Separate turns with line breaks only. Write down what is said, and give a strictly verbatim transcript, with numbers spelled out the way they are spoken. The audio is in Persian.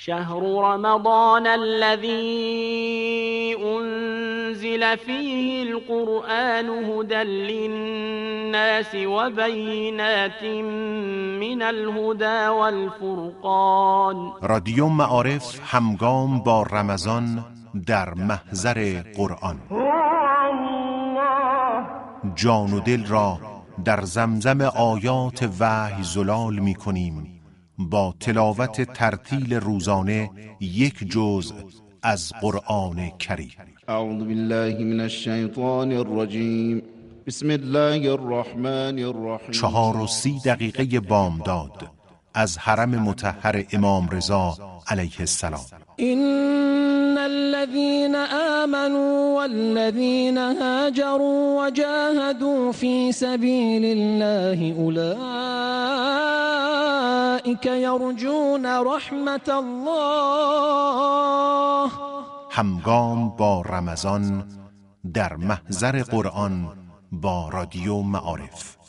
شهر رمضان الذي انزل فيه القرآن هدى للناس وبينات من الهدى والفرقان.
رادیو معارف همگام با رمضان در محضر قرآن. جان و دل را در زمزم آیات وحی زلال می کنیم با تلاوت ترتیل روزانه یک جزء از قرآن کریم.
اعوذ بالله من الشیطان الرجیم. بسم الله الرحمن الرحیم.
چهار و سی دقیقه بامداد از حرم مطهر امام رضا علیه السلام.
إن الذين آمنوا والذين هاجروا وجاهدوا في سبيل الله أولئك يرجون رحمة الله.
همگام با رمضان در محضر قرآن با رادیو معارف.